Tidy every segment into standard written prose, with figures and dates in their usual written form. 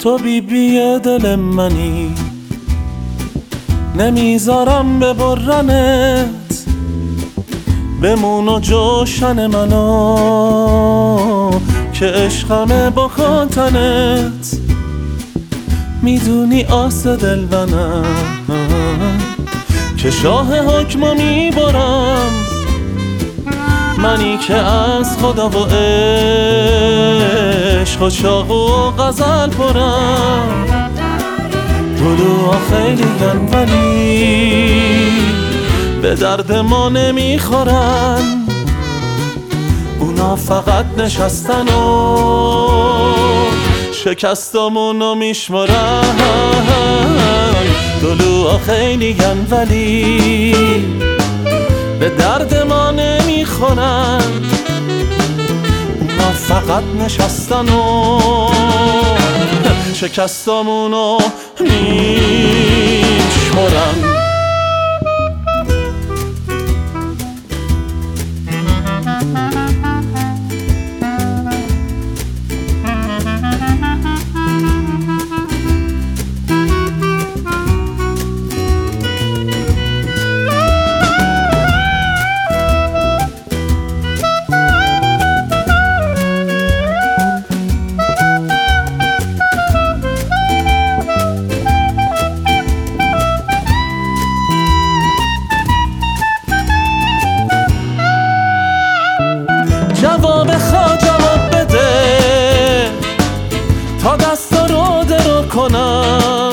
تو بیبی دل منی، نمیذارم ببرنت، بمون و جوشن منو که عشقمه با کاتنت. میدونی آس دل منم که شاه حکمو میبرم، منی که از خدا و عشق و چاق و غزل پرم. طلوعا خیلی گن ولی به درد ما نمیخورن، اونا فقط نشستن و شکستامونو میشمارن. طلوعا خیلی گن ولی به درد ما نمیخورن، اونا فقط نشستن و شکستامونو میشمارن. جواب بده تا دستا رو درو کنم،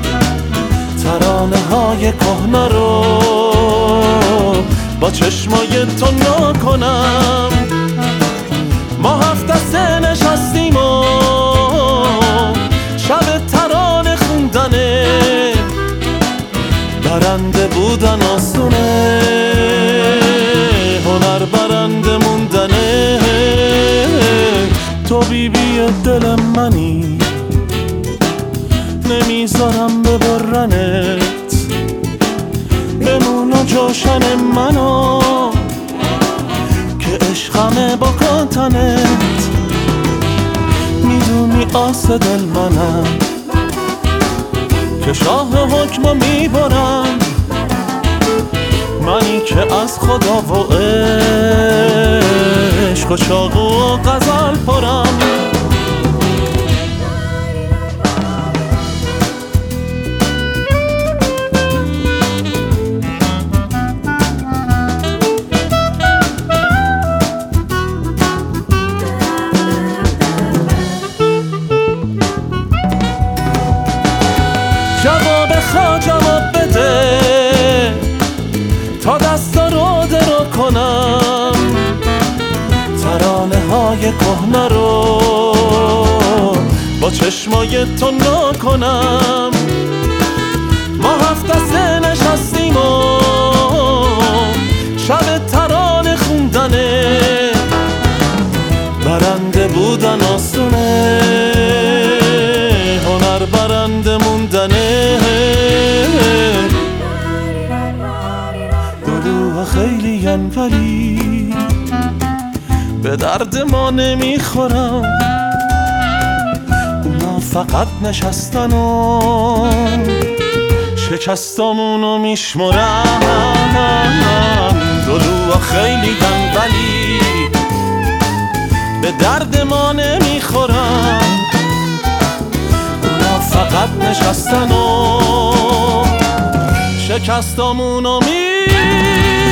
ترانه های کهنه رو با چشمای تو نکنم. ما 7 دسته نشستیم و شب ترانه خوندنه، برنده بودن آسونه، هنر برنده موندنه. تو بیبی دل منی، نمیذارم ببرنت، بمون و جوشن منو که عشقمه با کاتنت. میدونی آس دل منم که شاه حکمو میبرم، منی که از خدا و عشق و چاق و غزل پرم. جواب بده تا دستا رو درو کنم، ترانه های کهنه رو با چشمای تو نکنم. ما 7 دسته نشستیم و شب ترانه خوندنه، برنده بودن آسونه، هنر برنده موندنه. طلوعا خیلی گن ولی به درد ما نمیخورم، اونا فقط نشستن و شکستامونو میشمارن. طلوعا خیلی گن ولی به درد ما نمیخورن، اونا فقط نشستن و شکستامونو میشمارن.